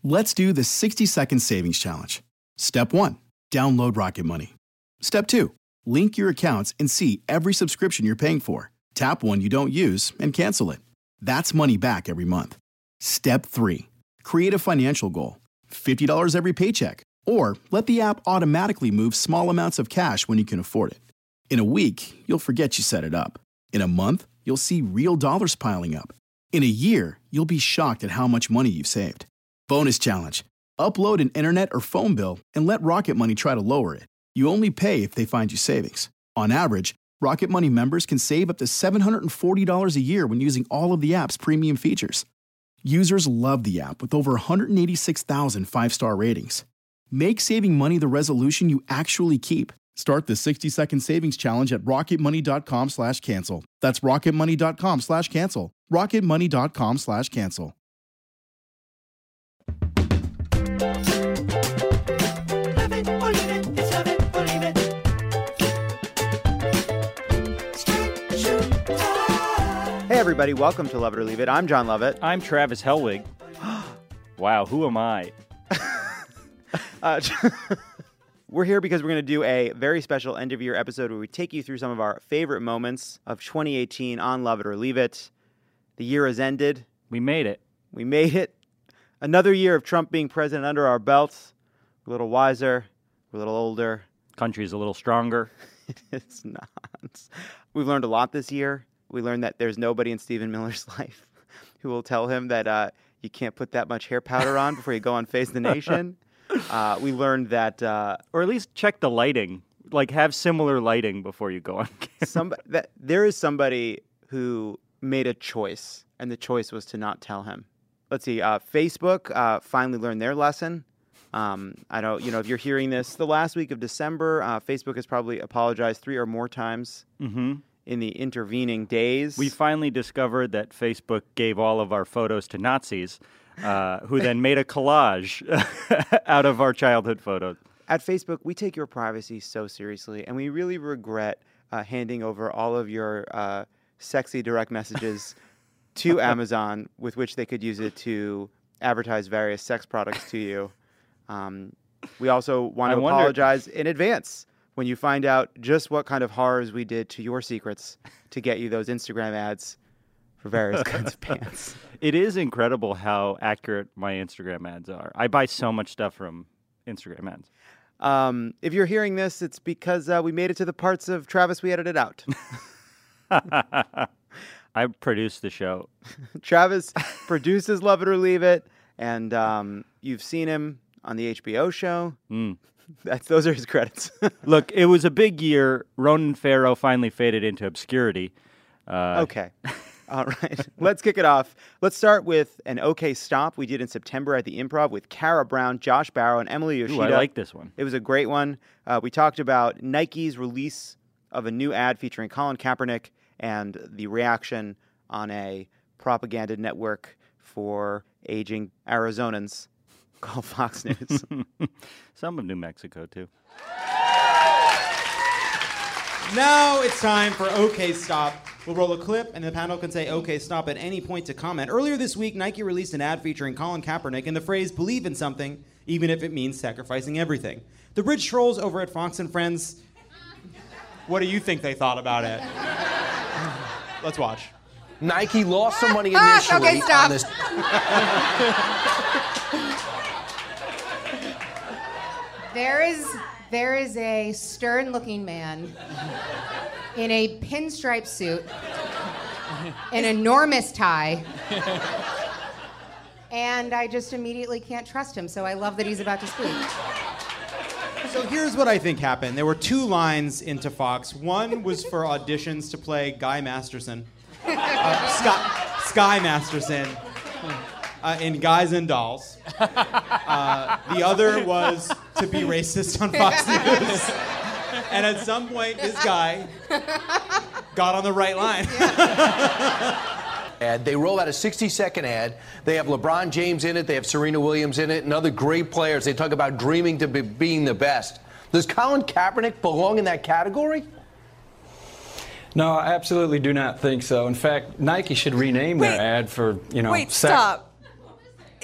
Let's do the 60-second savings challenge. Step 1, download Rocket Money. Step 2, link your accounts and see every subscription you're paying for. Tap one you don't use and cancel it. That's money back every month. Step 3, create a financial goal. $50 every paycheck. Or let the app automatically move small amounts of cash when you can afford it. In a week, you'll forget you set it up. In a month, you'll see real dollars piling up. In a year, you'll be shocked at how much money you've saved. Bonus challenge. Upload an internet or phone bill and let Rocket Money try to lower it. You only pay if they find you savings. On average, Rocket Money members can save up to $740 a year when using all of the app's premium features. Users love the app with over 186,000 five-star ratings. Make saving money the resolution you actually keep. Start the 60-second savings challenge at rocketmoney.com/cancel. That's rocketmoney.com/cancel. rocketmoney.com/cancel. Hey everybody, welcome to Love It or Leave It. I'm John Lovett. I'm Travis Helwig. Wow, who am I? We're here because we're going to do a very special end-of-year episode where we take you through some of our favorite moments of 2018 on Love It or Leave It. The year has ended. We made it. We made it. Another year of Trump being president under our belts. We're a little wiser. We're a little older. Country's a little stronger. It's not. We've learned a lot this year. We learned that there's nobody in Stephen Miller's life who will tell him that you can't put that much hair powder on before you go on Face the Nation. We learned that... or at least check the lighting. Like, have similar lighting before you go on camera. There is somebody who made a choice, and the choice was to not tell him. Let's see. Facebook finally learned their lesson. I don't, if you're hearing this the last week of December, Facebook has probably apologized 3 or more times in the intervening days. We finally discovered that Facebook gave all of our photos to Nazis, who then made a collage out of our childhood photos. At Facebook, we take your privacy so seriously, and we really regret handing over all of your sexy direct messages to Amazon, with which they could use it to advertise various sex products to you. We also want to apologize in advance when you find out just what kind of horrors we did to your secrets to get you those Instagram ads for various kinds of pants. It is incredible how accurate my Instagram ads are. I buy so much stuff from Instagram ads. If you're hearing this, it's because we made it to the parts of Travis we edited out. I produced the show. Travis produces Love It or Leave It, and you've seen him on the HBO show. Those are his credits. Look, it was a big year. Ronan Farrow finally faded into obscurity. Okay. All right. Let's kick it off. Let's start with an OK Stop we did in September at the Improv with Kara Brown, Josh Barrow, and Emily Yoshida. Ooh, I like this one. It was a great one. We talked about Nike's release of a new ad featuring Colin Kaepernick and the reaction on a propaganda network for aging Arizonans called Fox News. Some of New Mexico, too. Now it's time for OK Stop. We'll roll a clip, and the panel can say OK Stop at any point to comment. Earlier this week, Nike released an ad featuring Colin Kaepernick and the phrase, "Believe in something, even if it means sacrificing everything." The Bridge Trolls over at Fox & Friends, what do you think they thought about it? Let's watch. Nike lost some money initially okay, stop. on this. There is a stern-looking man in a pinstripe suit, an enormous tie, and I just immediately can't trust him, so I love that he's about to speak. So here's what I think happened. There were 2 lines into Fox. One was for auditions to play Guy Masterson, Sky Masterson, in Guys and Dolls. The other was to be racist on Fox News. And at some point, this guy got on the right line. They roll out a 60-second ad. They have LeBron James in it. They have Serena Williams in it and other great players. They talk about dreaming to be being the best. Does Colin Kaepernick belong in that category? No, I absolutely do not think so. In fact, Nike should rename their ad for, Wait, stop.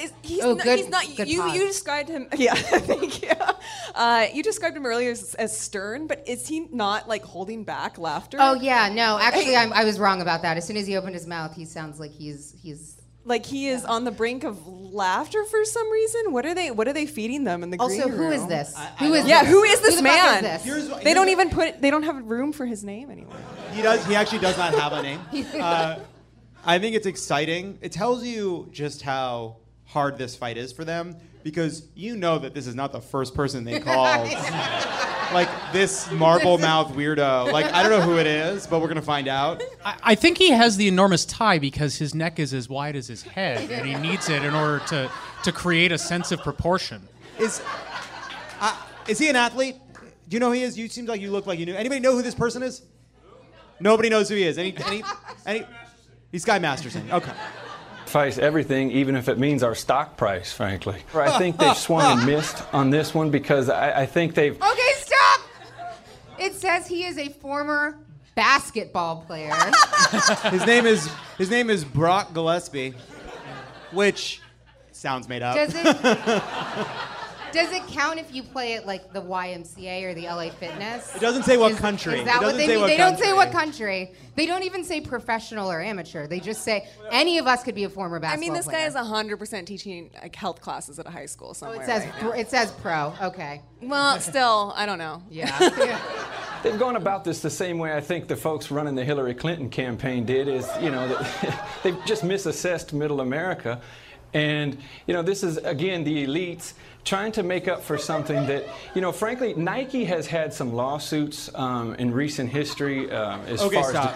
He's not. Good You pause. described him. Yeah, thank you. You described him earlier as stern, but is he not like holding back laughter? Oh yeah, no. Actually, I was wrong about that. As soon as he opened his mouth, he sounds like he's. Like he is on the brink of laughter for some reason. What are they feeding them in the green room? Also, who is this? Who is this Who the man? fuck is this? They don't have room for his name anymore. He actually does not have a name. I think it's exciting. It tells you just how hard this fight is for them, because you know that this is not the first person they called. Like this marble mouth weirdo. Like, I don't know who it is, but we're gonna find out. I think he has the enormous tie because his neck is as wide as his head, and he needs it in order to create a sense of proportion. Is he an athlete? Do you know who he is? You seem like you look like you knew. Anybody know who this person is? Nobody knows who he is. Any? He's Sky Masterson. Okay. Sacrifice everything, even if it means our stock price, frankly. I think they've swung and missed on this one because I think they've... Okay, stop! It says he is a former basketball player. His name is Brock Gillespie, which sounds made up. Does it count if you play at like the YMCA or the LA Fitness? It doesn't say what country. Is that what they mean? They don't say what country. They don't even say professional or amateur. They just say any of us could be a former basketball player. I mean, this guy is 100% teaching like health classes at a high school somewhere. It says pro. Okay. Well, still, I don't know. Yeah. They've gone about this the same way I think the folks running the Hillary Clinton campaign did, is, they've just misassessed middle America. And, this is, again, the elites trying to make up for something that, frankly, Nike has had some lawsuits in recent history Stop.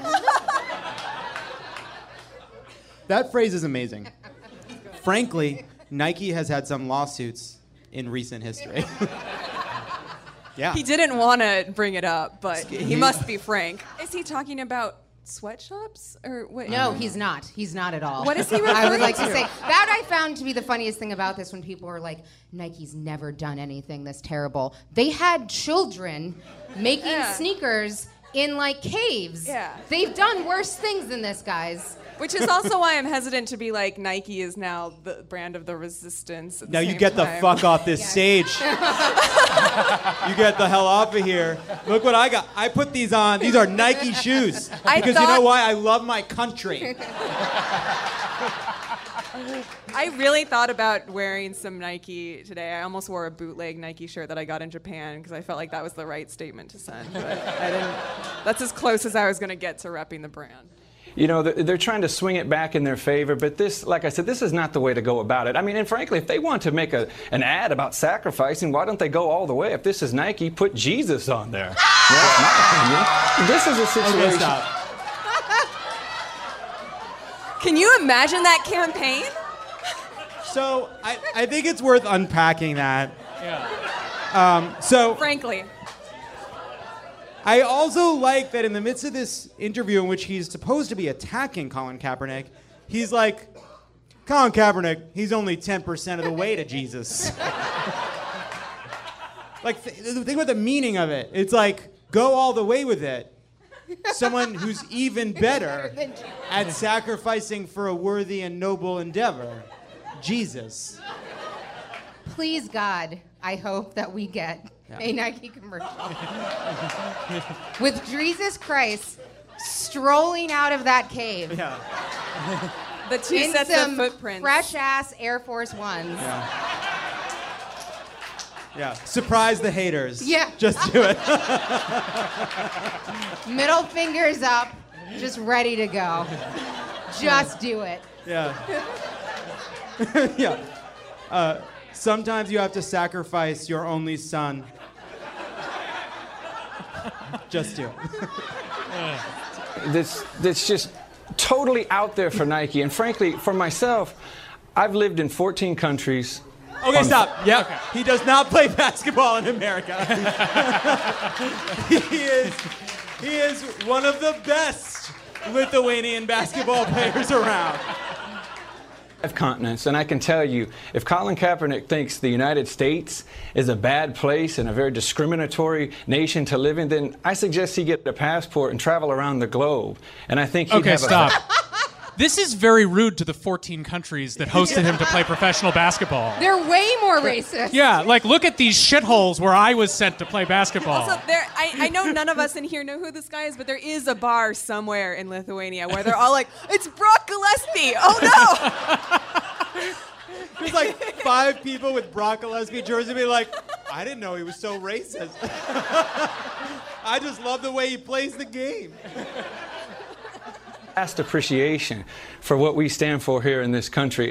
That phrase is amazing. Frankly, Nike has had some lawsuits in recent history. Yeah. He didn't want to bring it up, but he must be frank. Is he talking about sweatshops or what? No, he's not. He's not at all. What is he referring I would like to to? say that I found to be the funniest thing about this when people were like, Nike's never done anything this terrible. They had children making sneakers in like caves. Yeah. They've done worse things than this, guys. Which is also why I'm hesitant to be like, Nike is now the brand of the resistance. Now you get the fuck off this stage. You get the hell off of here. Look what I got. I put these on. These are Nike shoes. Because you know why? I love my country. I really thought about wearing some Nike today. I almost wore a bootleg Nike shirt that I got in Japan because I felt like that was the right statement to send. But I didn't. That's as close as I was going to get to repping the brand. They're trying to swing it back in their favor, but this, like I said, this is not the way to go about it. I mean, and frankly, if they want to make an ad about sacrificing, why don't they go all the way? If this is Nike, put Jesus on there. That's my opinion. This is a situation. Okay, stop. Can you imagine that campaign? So I think it's worth unpacking that. Yeah. Frankly. I also like that in the midst of this interview in which he's supposed to be attacking Colin Kaepernick, he's like, Colin Kaepernick, he's only 10% of the way to Jesus. Like, think about the meaning of it. It's like, go all the way with it. Someone who's even better at sacrificing for a worthy and noble endeavor. Jesus. Please, God, I hope that we get a Nike commercial with Jesus Christ strolling out of that cave. Yeah. The two in sets some of footprints. fresh-ass Air Force Ones. Yeah. Surprise the haters. Yeah. Just do it. Middle fingers up, just ready to go. Just do it. Yeah. Yeah. Sometimes you have to sacrifice your only son. Just do it. That's just totally out there for Nike. And frankly, for myself, I've lived in 14 countries. Okay, stop. Yeah. Okay. He does not play basketball in America. He is one of the best Lithuanian basketball players around. Continents, and I can tell you, if Colin Kaepernick thinks the United States is a bad place and a very discriminatory nation to live in, then I suggest he get a passport and travel around the globe. And I think he'd have stop. This is very rude to the 14 countries that hosted him to play professional basketball. They're way more racist. Yeah, like look at these shitholes where I was sent to play basketball. Also, I know none of us in here know who this guy is, but there is a bar somewhere in Lithuania where they're all like, it's Brock Gillespie. Oh no! There's like 5 people with Brock Gillespie jerseys be like, I didn't know he was so racist. I just love the way he plays the game. Vast appreciation for what we stand for here in this country.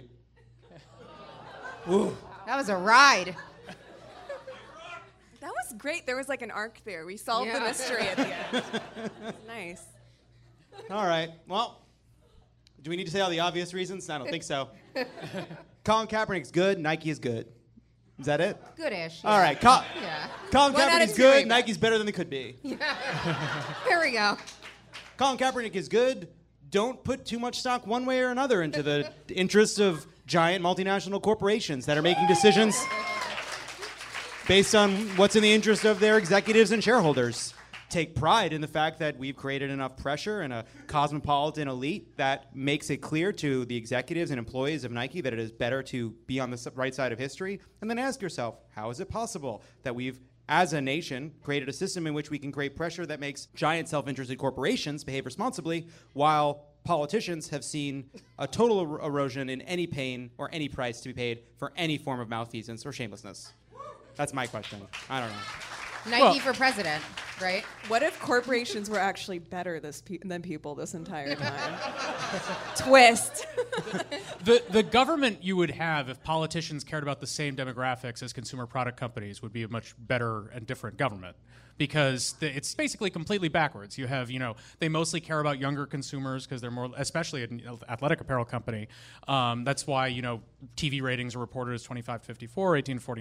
Ooh. That was a ride. That was great. There was like an arc there. We solved the mystery at the end. Nice. All right. Well, do we need to say all the obvious reasons? I don't think so. Colin Kaepernick's good. Nike is good. Is that it? Goodish. All right. Yeah. Colin One out of Kaepernick's two, good. but- Nike's better than they could be. Here we go. Colin Kaepernick is good. Don't put too much stock one way or another into the interests of giant multinational corporations that are making decisions based on what's in the interest of their executives and shareholders. Take pride in the fact that we've created enough pressure and a cosmopolitan elite that makes it clear to the executives and employees of Nike that it is better to be on the right side of history. And then ask yourself, how is it possible that we've, as a nation, created a system in which we can create pressure that makes giant self-interested corporations behave responsibly, while politicians have seen a total erosion in any pain or any price to be paid for any form of malfeasance or shamelessness? That's my question. I don't know. Nike for president, right? What if corporations were actually better than people this entire time? Twist. The government you would have if politicians cared about the same demographics as consumer product companies would be a much better and different government. Because it's basically completely backwards. You have, they mostly care about younger consumers because they're more, especially an athletic apparel company. That's why, TV ratings are reported as 25-54,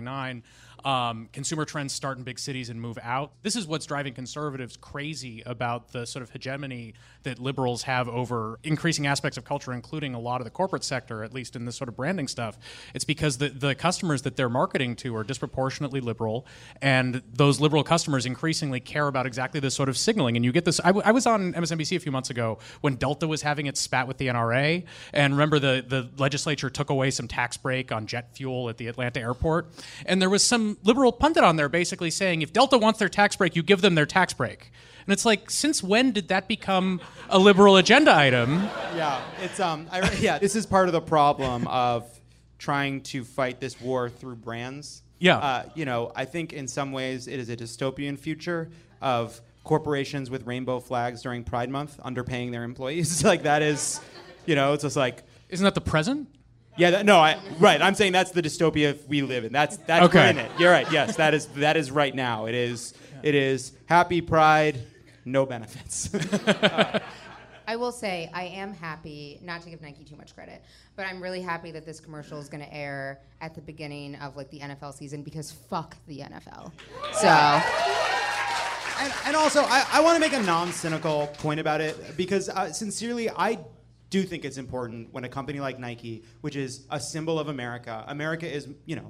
18-49. Consumer trends start in big cities and move out. This is what's driving conservatives crazy about the sort of hegemony that liberals have over increasing aspects of culture, including a lot of the corporate sector, at least in this sort of branding stuff. It's because the customers that they're marketing to are disproportionately liberal, and those liberal customers increasingly care about exactly this sort of signaling. And you get this. I was on MSNBC a few months ago when Delta was having its spat with the NRA, and remember the legislature took away some tax break on jet fuel at the Atlanta airport, and there was some liberal pundit on there basically saying, if Delta wants their tax break, you give them their tax break. And it's like, since when did that become a liberal agenda item? Yeah, it's this is part of the problem of trying to fight this war through brands. Yeah. I think in some ways it is a dystopian future of corporations with rainbow flags during Pride Month underpaying their employees. Like that is, it's just like. Isn't that the present? Yeah, right. I'm saying that's the dystopia we live in. That's okay. We're in it. You're right. Yes, that is right now. It is happy Pride, no benefits. I will say I am happy, not to give Nike too much credit, but I'm really happy that this commercial is going to air at the beginning of the NFL season because fuck the NFL. So. And also, I want to make a non-cynical point about it because sincerely, I do think it's important when a company like Nike, which is a symbol of America, America is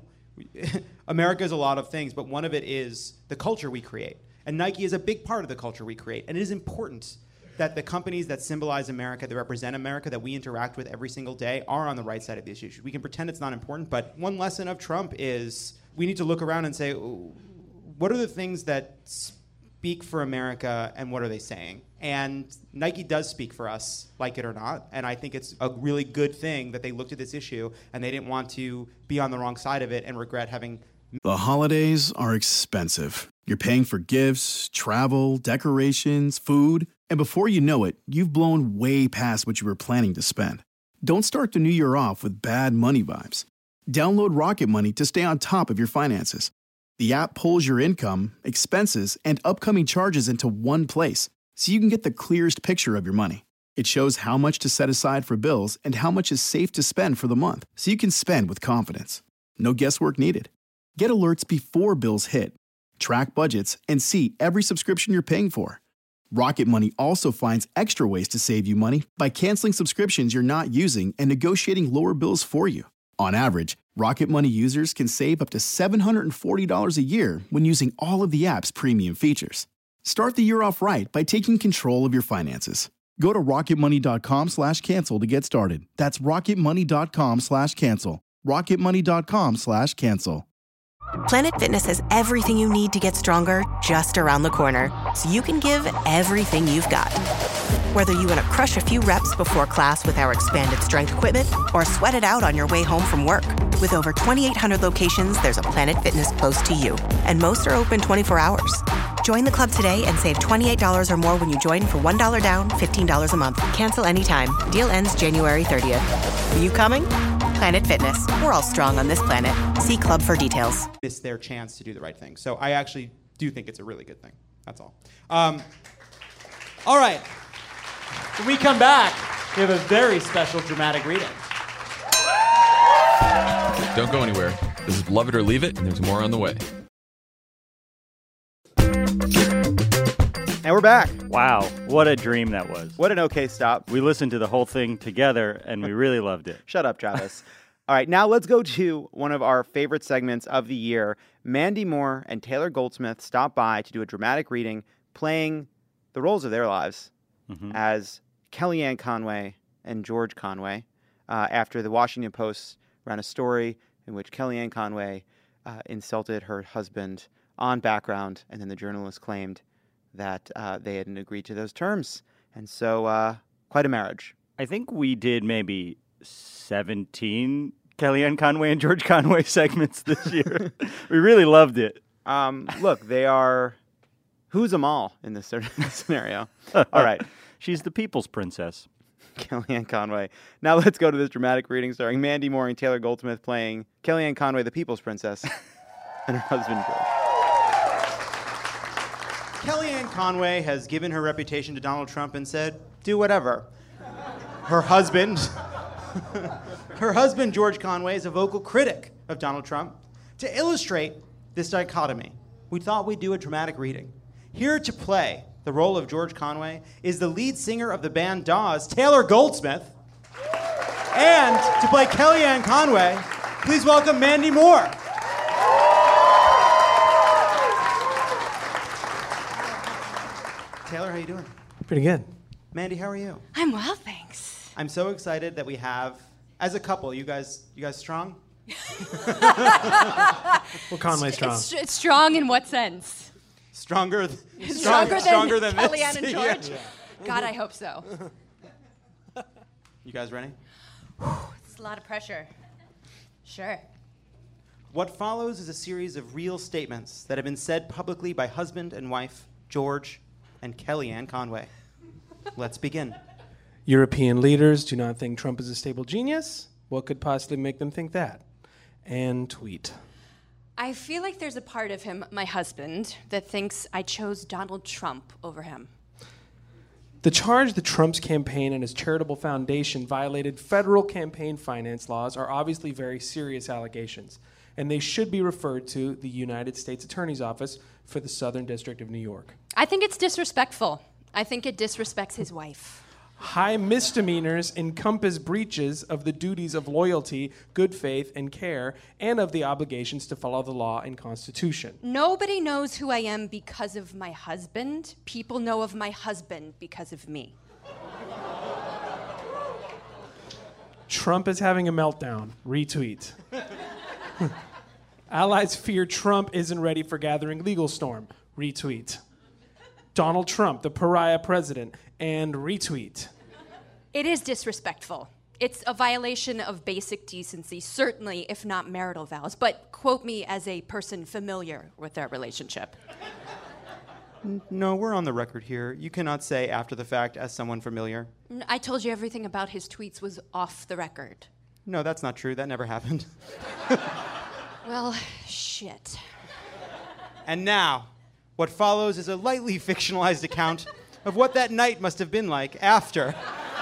a lot of things, but one of it is the culture we create. And Nike is a big part of the culture we create. And it is important that the companies that symbolize America, that represent America, that we interact with every single day are on the right side of this issue. We can pretend it's not important, but one lesson of Trump is we need to look around and say, what are the things that speak for America and what are they saying? And Nike does speak for us, like it or not. And I think it's a really good thing that they looked at this issue and they didn't want to be on the wrong side of it and regret having. The holidays are expensive. You're paying for gifts, travel, decorations, food, and before you know it, you've blown way past what you were planning to spend. Don't start the new year off with bad money vibes. Download Rocket Money to stay on top of your finances. The app pulls your income, expenses, and upcoming charges into one place, so you can get the clearest picture of your money. It shows how much to set aside for bills and how much is safe to spend for the month, so you can spend with confidence. No guesswork needed. Get alerts before bills hit. Track budgets and see every subscription you're paying for. Rocket Money also finds extra ways to save you money by canceling subscriptions you're not using and negotiating lower bills for you. On average, Rocket Money users can save up to $740 a year when using all of the app's premium features. Start the year off right by taking control of your finances. Go to rocketmoney.com/cancel to get started. That's rocketmoney.com/cancel. rocketmoney.com/cancel. Planet Fitness has everything you need to get stronger just around the corner, so you can give everything you've got. Whether you want to crush a few reps before class with our expanded strength equipment or sweat it out on your way home from work. With over 2,800 locations, there's a Planet Fitness close to you, and most are open 24 hours. Join the club today and save $28 or more when you join for $1 down, $15 a month. Cancel anytime. Deal ends January 30th. Are you coming? Planet Fitness. We're all strong on this planet. See club for details. Miss their chance to do the right thing. So I actually do think it's a really good thing. That's all. All right. When we come back, we have a very special dramatic reading. Don't go anywhere. This is Love It or Leave It, and there's more on the way. And we're back. Wow, what a dream that was. What an okay stop. We listened to the whole thing together, and we really loved it. Shut up, Travis. All right, now let's go to one of our favorite segments of the year. Mandy Moore and Taylor Goldsmith stop by to do a dramatic reading, playing the roles of their lives as Kellyanne Conway and George Conway, after the Washington Post ran a story in which Kellyanne Conway insulted her husband on background, and then the journalist claimed that they hadn't agreed to those terms. And so, quite a marriage. I think we did maybe 17 Kellyanne Conway and George Conway segments this year. We really loved it. Look, they are who's them all in this scenario. All right. She's the people's princess. Kellyanne Conway. Now let's go to this dramatic reading starring Mandy Moore and Taylor Goldsmith playing Kellyanne Conway, the people's princess, and her husband, George. Kellyanne Conway has given her reputation to Donald Trump and said, do whatever. Her husband, George Conway, is a vocal critic of Donald Trump. To illustrate this dichotomy, we thought we'd do a dramatic reading. Here to play the role of George Conway is the lead singer of the band Dawes, Taylor Goldsmith. And to play Kellyanne Conway, please welcome Mandy Moore. Taylor, how you doing? Pretty good. Mandy, how are you? I'm well, thanks. I'm so excited that we have, as a couple, you guys strong? Well, Conway's strong. It's strong in what sense? Stronger than this. Kellyanne and George? Yeah. God, I hope so. You guys ready? It's a lot of pressure. Sure. What follows is a series of real statements that have been said publicly by husband and wife, George and Kellyanne Conway. Let's begin. European leaders do not think Trump is a stable genius. What could possibly make them think that? And tweet. I feel like there's a part of him, my husband, that thinks I chose Donald Trump over him. The charge that Trump's campaign and his charitable foundation violated federal campaign finance laws are obviously very serious allegations, and they should be referred to the United States Attorney's Office for the Southern District of New York. I think it's disrespectful. I think it disrespects his wife. High misdemeanors encompass breaches of the duties of loyalty, good faith, and care, and of the obligations to follow the law and Constitution. Nobody knows who I am because of my husband. People know of my husband because of me. Trump is having a meltdown. Retweet. Allies fear Trump isn't ready for gathering legal storm. Retweet. Donald Trump, the pariah president, and retweet. It is disrespectful. It's a violation of basic decency, certainly, if not marital vows. But quote me as a person familiar with their relationship. No, we're on the record here. You cannot say after the fact as someone familiar. I told you everything about his tweets was off the record. No, that's not true. That never happened. Well, shit. And now, what follows is a lightly fictionalized account of what that night must have been like after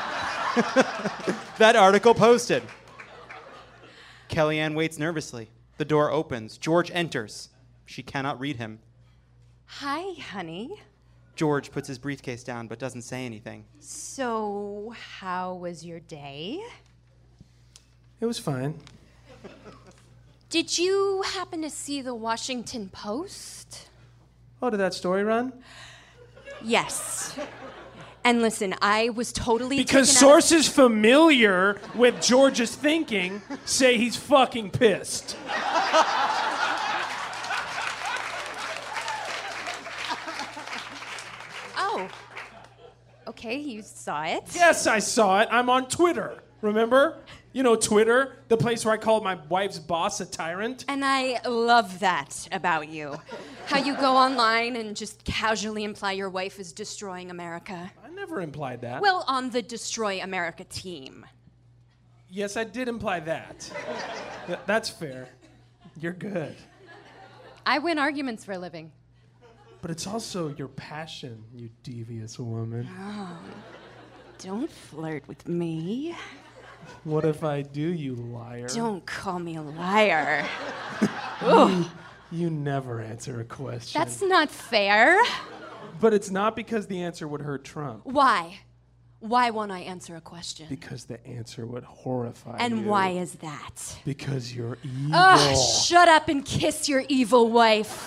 that article posted. Kellyanne waits nervously. The door opens. George enters. She cannot read him. Hi, honey. George puts his briefcase down but doesn't say anything. So, how was your day? It was fine. Did you happen to see the Washington Post? Oh, did that story run? Yes. And listen, I was totally Because taken out of- sources familiar with George's thinking say he's fucking pissed. Oh. Okay, you saw it. Yes, I saw it. I'm on Twitter. Remember? You know Twitter, the place where I called my wife's boss a tyrant. And I love that about you. How you go online and just casually imply your wife is destroying America. I never implied that. Well, on the Destroy America team. Yes, I did imply that. That's fair. You're good. I win arguments for a living. But it's also your passion, you devious woman. Oh, don't flirt with me. What if I do, you liar? Don't call me a liar. You never answer a question. That's not fair. But it's not because the answer would hurt Trump. Why? Why won't I answer a question? Because the answer would horrify you. And why is that? Because you're evil. Ugh, shut up and kiss your evil wife.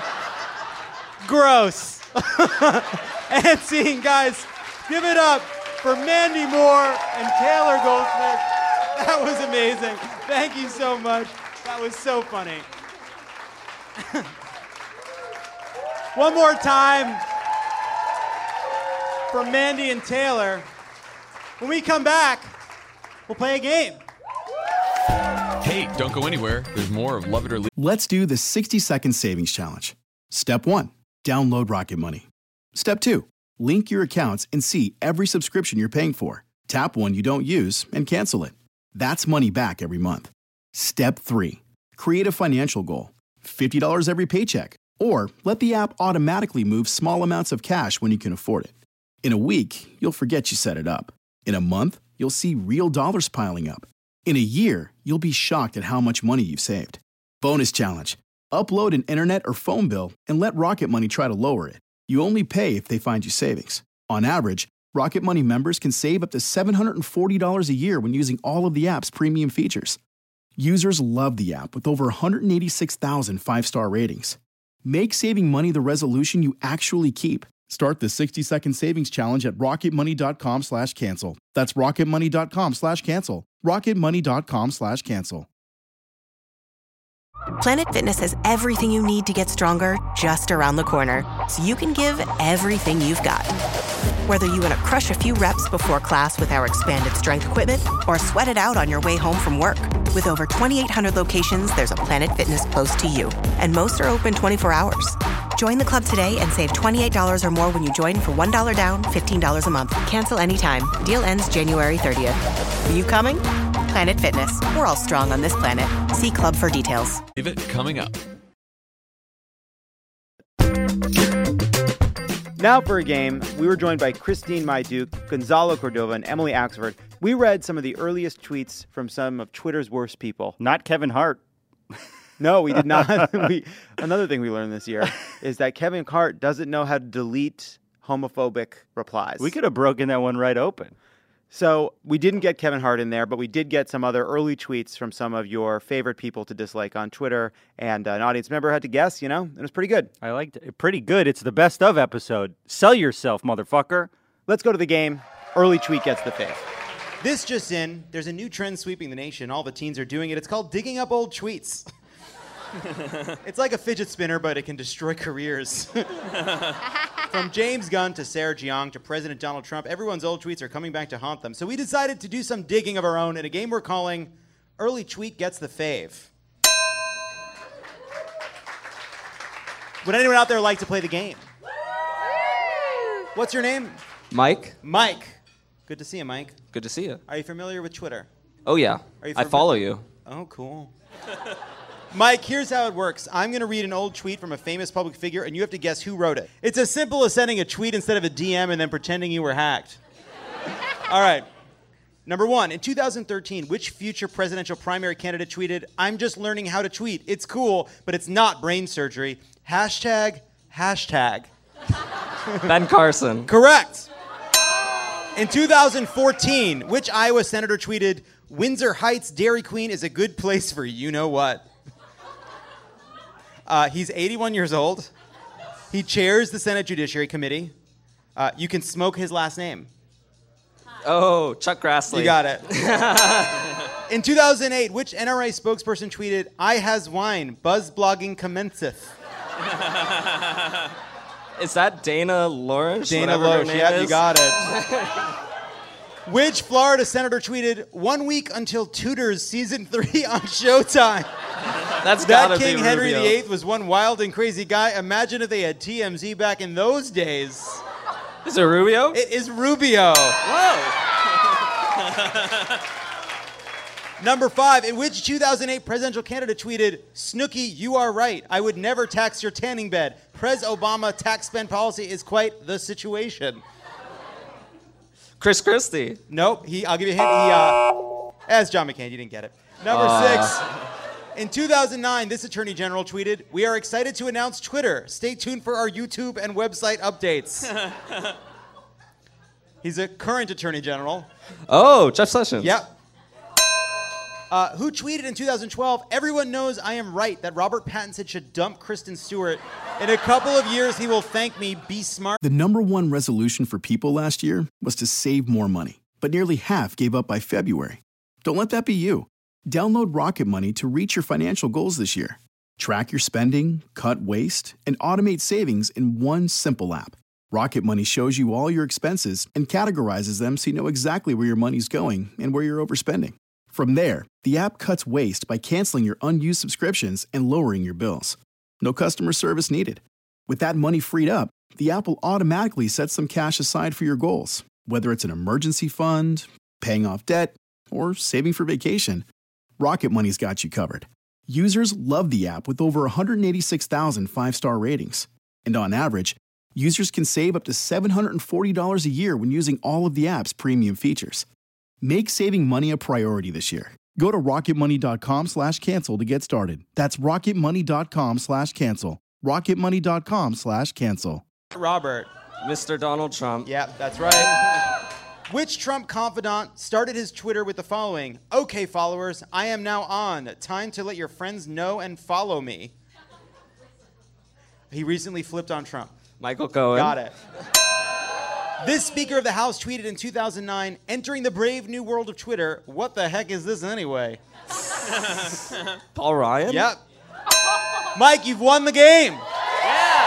Gross. And scene, guys. Give it up for Mandy Moore and Taylor Goldsmith. That was amazing. Thank you so much. That was so funny. One more time for Mandy and Taylor. When we come back, we'll play a game. Hey, don't go anywhere. There's more of Love It or Leave It. Let's do the 60-second savings challenge. Step 1, download Rocket Money. Step 2, link your accounts and see every subscription you're paying for. Tap one you don't use and cancel it. That's money back every month. Step 3, create a financial goal. $50 every paycheck. Or let the app automatically move small amounts of cash when you can afford it. In a week, you'll forget you set it up. In a month, you'll see real dollars piling up. In a year, you'll be shocked at how much money you've saved. Bonus challenge. Upload an internet or phone bill and let Rocket Money try to lower it. You only pay if they find you savings. On average, Rocket Money members can save up to $740 a year when using all of the app's premium features. Users love the app with over 186,000 five-star ratings. Make saving money the resolution you actually keep. Start the 60-second savings challenge at rocketmoney.com/cancel. That's rocketmoney.com/cancel. rocketmoney.com/cancel. Planet Fitness has everything you need to get stronger just around the corner, so you can give everything you've got. Whether you want to crush a few reps before class with our expanded strength equipment or sweat it out on your way home from work. With over 2,800 locations, there's a Planet Fitness close to you, and most are open 24 hours. Join the club today and save $28 or more when you join for $1 down, $15 a month. Cancel anytime. Deal ends January 30th. Are you coming? Planet Fitness. We're all strong on this planet. See club for details. Leave It coming up. Now for a game, we were joined by Christine Maiduc, Gonzalo Cordova, and Emily Axford. We read some of the earliest tweets from some of Twitter's worst people. Not Kevin Hart. No, we did not. Another thing we learned this year is that Kevin Hart doesn't know how to delete homophobic replies. We could have broken that one right open. So we didn't get Kevin Hart in there, but we did get some other early tweets from some of your favorite people to dislike on Twitter. And an audience member had to guess, and it was pretty good. I liked it. Pretty good. It's the best of episode. Sell yourself, motherfucker. Let's go to the game. Early tweet gets the fave. This just in, there's a new trend sweeping the nation. All the teens are doing it. It's called digging up old tweets. It's like a fidget spinner, but it can destroy careers. From James Gunn to Sarah Jeong to President Donald Trump, everyone's old tweets are coming back to haunt them. So we decided to do some digging of our own in a game we're calling Early Tweet Gets the Fave. Would anyone out there like to play the game? What's your name? Mike. Mike. Good to see you, Mike. Good to see you. Are you familiar with Twitter? Oh, yeah. Are you I follow you. Oh, cool. Mike, here's how it works. I'm going to read an old tweet from a famous public figure, and you have to guess who wrote it. It's as simple as sending a tweet instead of a DM and then pretending you were hacked. All right. Number 1, in 2013, which future presidential primary candidate tweeted, "I'm just learning how to tweet. It's cool, but it's not brain surgery. Hashtag. Ben Carson. Correct. In 2014, which Iowa senator tweeted, "Windsor Heights Dairy Queen is a good place for you-know-what"? He's 81 years old. He chairs the Senate Judiciary Committee. You can smoke his last name. Oh, Chuck Grassley. You got it. In 2008, which NRA spokesperson tweeted, "I has wine, buzz blogging commenceth"? Is that Dana Loesch? Dana Loesch, yeah, you got it. Which Florida senator tweeted, "1 week until Tudors season 3 on Showtime"? That's that gotta King be Henry Rubio. VIII was one wild and crazy guy. Imagine if they had TMZ back in those days. Is it Rubio? It is Rubio. Whoa. Number 5, in which 2008 presidential candidate tweeted, "Snooki, you are right. I would never tax your tanning bed. Pres Obama tax spend policy is quite the situation." Chris Christie. Nope. I'll give you a hint. As John McCain, you didn't get it. Number 6. In 2009, this attorney general tweeted, "We are excited to announce Twitter. Stay tuned for our YouTube and website updates." He's a current attorney general. Oh, Jeff Sessions. Yep. Who tweeted in 2012, "Everyone knows I am right that Robert Pattinson should dump Kristen Stewart. In a couple of years, he will thank me. Be smart." The number one resolution for people last year was to save more money, but nearly half gave up by February. Don't let that be you. Download Rocket Money to reach your financial goals this year. Track your spending, cut waste, and automate savings in one simple app. Rocket Money shows you all your expenses and categorizes them so you know exactly where your money's going and where you're overspending. From there, the app cuts waste by canceling your unused subscriptions and lowering your bills. No customer service needed. With that money freed up, the app will automatically set some cash aside for your goals, whether it's an emergency fund, paying off debt, or saving for vacation. Rocket Money's got you covered. Users love the app with over 186,000 five-star ratings. And on average, users can save up to $740 a year when using all of the app's premium features. Make saving money a priority this year. Go to rocketmoney.com/cancel to get started. That's rocketmoney.com/cancel. rocketmoney.com/cancel. Robert. Mr. Donald Trump. Yep, that's right. Which Trump confidant started his Twitter with the following, "Okay, followers, I am now on. Time to let your friends know and follow me." He recently flipped on Trump. Michael Cohen. Got it. This Speaker of the House tweeted in 2009, "Entering the brave new world of Twitter. What the heck is this anyway?" Paul Ryan? Yep. Mike, you've won the game. Yeah.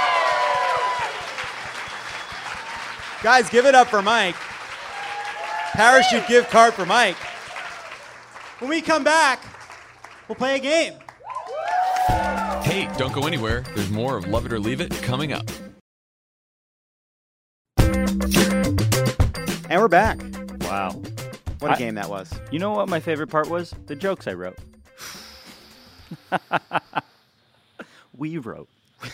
Guys, give it up for Mike. Parachute gift card for Mike. When we come back, we'll play a game. Hey, don't go anywhere. There's more of Love It or Leave It coming up. And we're back. Wow. What a game that was. You know what my favorite part was? The jokes I wrote. We wrote.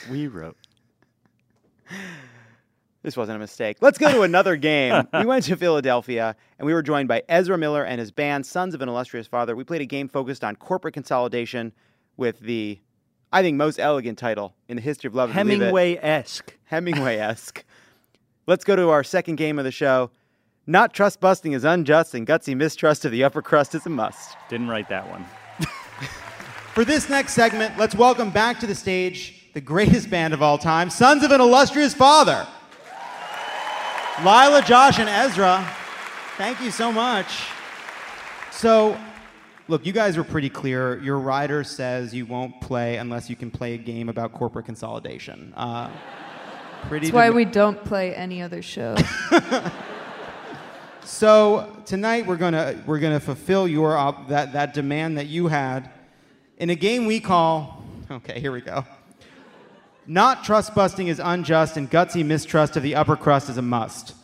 This wasn't a mistake. Let's go to another game. We went to Philadelphia, and we were joined by Ezra Miller and his band, Sons of an Illustrious Father. We played a game focused on corporate consolidation with the, I think, most elegant title in the history of Love It or Leave It. Hemingway-esque. Hemingway-esque. Let's go to our second game of the show. Not trust busting is unjust, and gutsy mistrust of the upper crust is a must. Didn't write that one. For this next segment, let's welcome back to the stage the greatest band of all time, Sons of an Illustrious Father. Lila, Josh, and Ezra, thank you so much. So, look, you guys were pretty clear. Your rider says you won't play unless you can play a game about corporate consolidation. That's why we don't play any other show. So tonight we're gonna fulfill your that demand that you had in a game we call. Okay, here we go. Not trust busting is unjust, and gutsy mistrust of the upper crust is a must.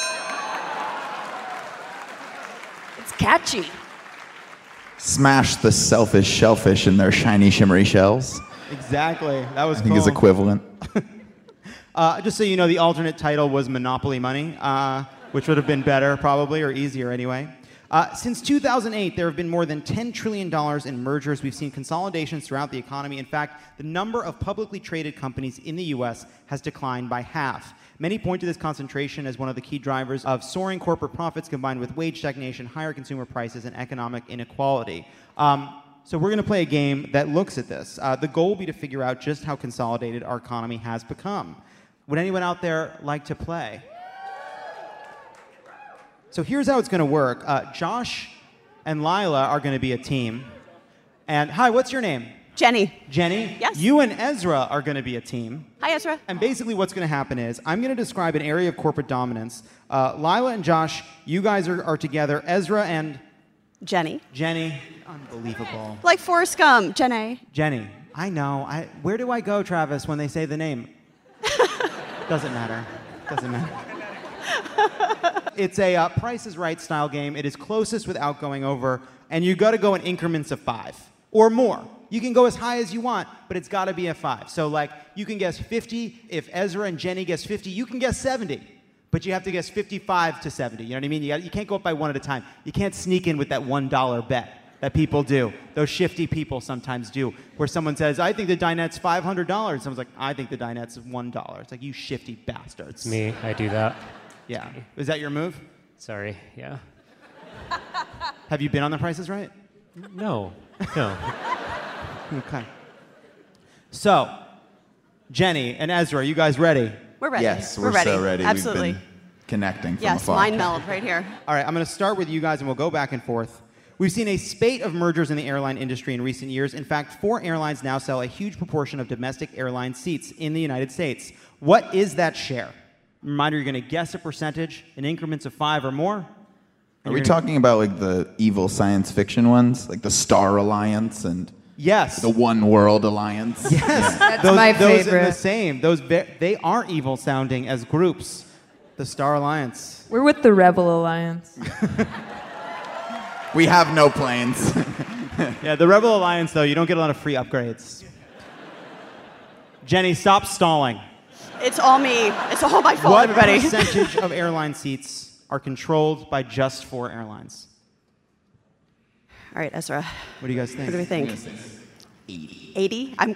It's catchy. Smash the selfish shellfish in their shiny, shimmery shells. Exactly. That was I think is equivalent. Just so you know, the alternate title was Monopoly Money, which would have been better probably, or easier anyway. Since 2008, there have been more than $10 trillion in mergers. We've seen consolidations throughout the economy. In fact, the number of publicly traded companies in the U.S. has declined by half. Many point to this concentration as one of the key drivers of soaring corporate profits combined with wage stagnation, higher consumer prices, and economic inequality. So we're going to play a game that looks at this. The goal will be to figure out just how consolidated our economy has become. Would anyone out there like to play? So here's how it's going to work. Josh and Lila are going to be a team. And hi, what's your name? Jenny. Jenny? Yes. You and Ezra are going to be a team. Hi, Ezra. And basically what's going to happen is I'm going to describe an area of corporate dominance. Lila and Josh, you guys are together. Ezra and... Jenny. Jenny. Unbelievable. Like Forrest Gump. Jenny. Jenny. I know. Where do I go, Travis, when they say the name? Doesn't matter. Doesn't matter. It's a Price is Right style game. It is closest without going over, and you got to go in increments of 5 or more. You can go as high as you want, but it's got to be a 5. So, like, you can guess 50. If Ezra and Jenny guess 50, you can guess 70. But you have to guess 55 to 70. You know what I mean? You can't go up by one at a time. You can't sneak in with that $1 bet that people do. Those shifty people sometimes do, where someone says, I think the dinette's $500. Someone's like, I think the dinette's $1. It's like, you shifty bastards. Me, I do that. Yeah. Is that your move? Sorry, yeah. Have you been on The Price is Right? No. Okay. So, Jenny and Ezra, you guys ready? We're ready. Yes, we're ready. so ready. Absolutely. We've been connecting from Yes, afar. mind meld right here. All right, I'm going to start with you guys, and we'll go back and forth. We've seen a spate of mergers in the airline industry in recent years. In fact, 4 airlines now sell a huge proportion of domestic airline seats in the United States. What is that share? Reminder, you're going to guess a percentage in increments of 5 or more. Are we talking about like the evil science fiction ones, like the Star Alliance and yes, the One World Alliance? Yes, That's those, my those favorite. are the same. They aren't evil sounding as groups. The Star Alliance. We're with the Rebel Alliance. We have no planes. Yeah, the Rebel Alliance, though, you don't get a lot of free upgrades. Jenny, stop stalling. It's all me. It's all my fault, What everybody. percentage of airline seats are controlled by just 4 airlines? All right, Ezra. What do you guys think? What do we think? 80. 80? I'm 80.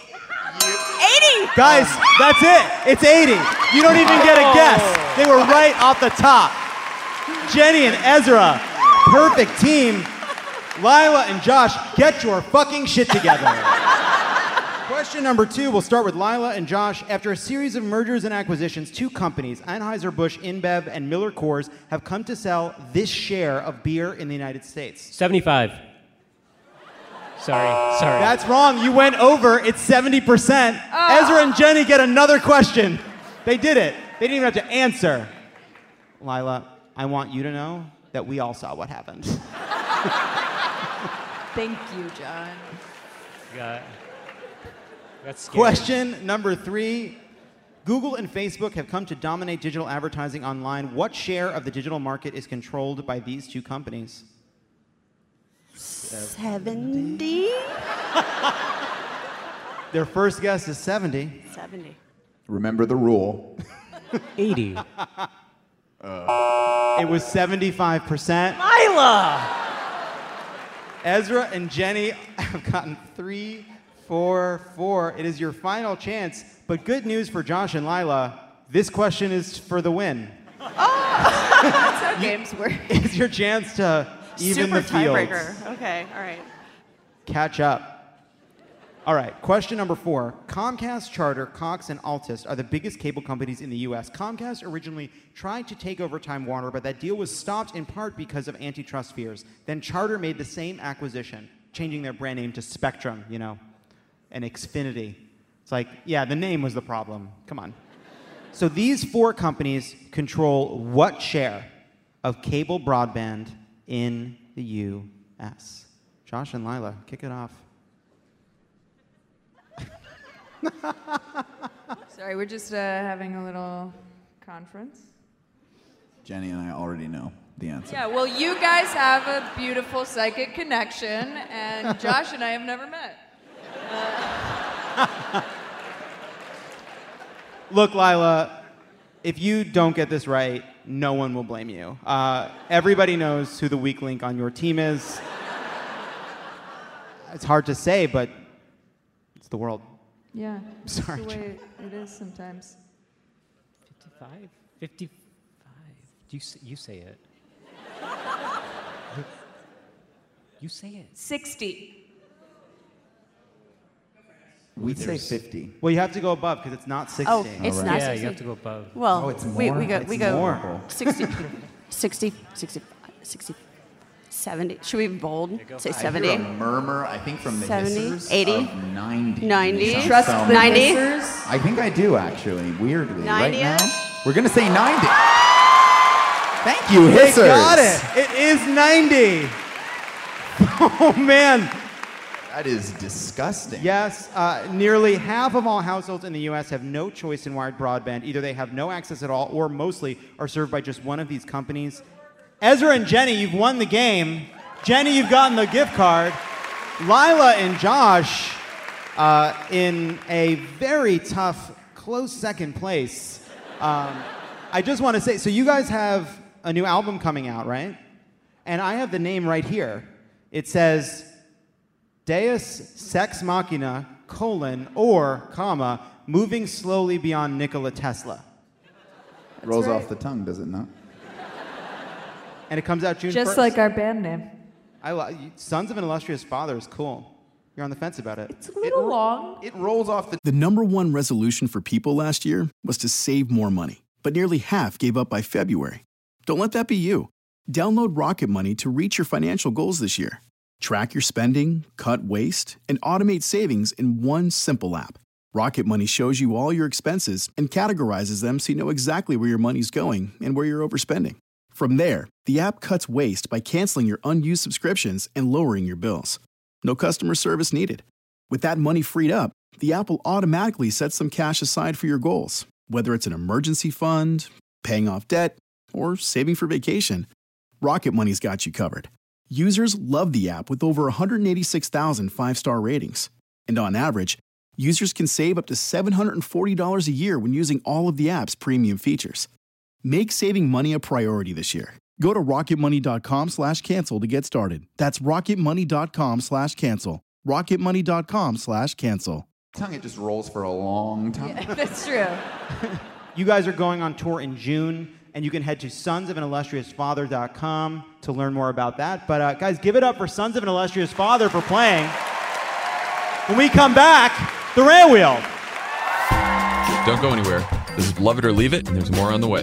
Guys, that's it. It's 80. You don't even get a guess. They were right off the top. Jenny and Ezra, perfect team. Lila and Josh, get your fucking shit together. Question number 2, we'll start with Lila and Josh. After a series of mergers and acquisitions, 2 companies, Anheuser-Busch InBev and Miller Coors, have come to sell this share of beer in the United States. 75. Sorry. That's wrong. You went over. It's 70%. Ezra and Jenny get another question. They did it. They didn't even have to answer. Lila, I want you to know that we all saw what happened. Thank you, John. That's scary. Question number 3. Google and Facebook have come to dominate digital advertising online. What share of the digital market is controlled by these 2 companies? 70? Their first guess is 70. 70. Remember the rule. 80. It was 75%. Lila! Ezra and Jenny have gotten 3, 4, 4. It is your final chance. But good news for Josh and Lila, this question is for the win. That's how games work. It's your chance to even Super the field. tiebreaker. Okay, all right. Catch up. All right, question number 4. Comcast, Charter, Cox, and Altus are the biggest cable companies in the U.S. Comcast originally tried to take over Time Warner, but that deal was stopped in part because of antitrust fears. Then Charter made the same acquisition, changing their brand name to Spectrum, and Xfinity. It's like, yeah, the name was the problem. Come on. So these 4 companies control what share of cable broadband in the U.S.? Josh and Lila, kick it off. Sorry, we're just having a little conference. Jenny and I already know the answer. Yeah, well, you guys have a beautiful psychic connection, and Josh and I have never met. Look, Lila, if you don't get this right, no one will blame you. Everybody knows who the weak link on your team is. It's hard to say, but it's the world. Yeah. Sorry, That's the way it is sometimes. 55? 55. You say it. You say it. 60. We'd say 50. Well, you have to go above because it's not 60. Oh, it's All not right. 60. Yeah, you have to go above. Well, Oh, it's we more? go It's we go more. 60, 60, 60, 70. Should we be bold? Say I 70. hear a murmur, I think, from the 70, hissers 80, of 90. 90. Sounds Trust so the much. 90. I think I do, actually, weirdly. Right 90-ish? now, we're going to say 90. Thank you, They hissers. got it. It is 90. Oh, man. That is disgusting. Yes, nearly half of all households in the U.S. have no choice in wired broadband. Either they have no access at all or mostly are served by just one of these companies. Ezra and Jenny, you've won the game. Jenny, you've gotten the gift card. Lila and Josh, in a very tough, close second place. I just want to say, so you guys have a new album coming out, right? And I have the name right here. It says Deus Sex Machina, moving slowly beyond Nikola Tesla. Rolls off the tongue, does it not? And it comes out June 1st. Just like our band name. Sons of an Illustrious Father is cool. You're on the fence about it. It's a little long. It rolls off the... The number one resolution for people last year was to save more money, but nearly half gave up by February. Don't let that be you. Download Rocket Money to reach your financial goals this year. Track your spending, cut waste, and automate savings in one simple app. Rocket Money shows you all your expenses and categorizes them so you know exactly where your money's going and where you're overspending. From there, the app cuts waste by canceling your unused subscriptions and lowering your bills. No customer service needed. With that money freed up, the app will automatically set some cash aside for your goals, whether it's an emergency fund, paying off debt, or saving for vacation. Rocket Money's got you covered. Users love the app with over 186,000 five-star ratings. And on average, users can save up to $740 a year when using all of the app's premium features. Make saving money a priority this year. Go to rocketmoney.com/cancel to get started. That's rocketmoney.com/cancel. rocketmoney.com/cancel. Tongue, it just rolls for a long time. Yeah, that's true. You guys are going on tour in June, and you can head to sonsofanillustriousfather.com to learn more about that. But guys, give it up for Sons of an Illustrious Father for playing. When we come back, the Rant Wheel. Don't go anywhere. This is Love It or Leave It, and there's more on the way.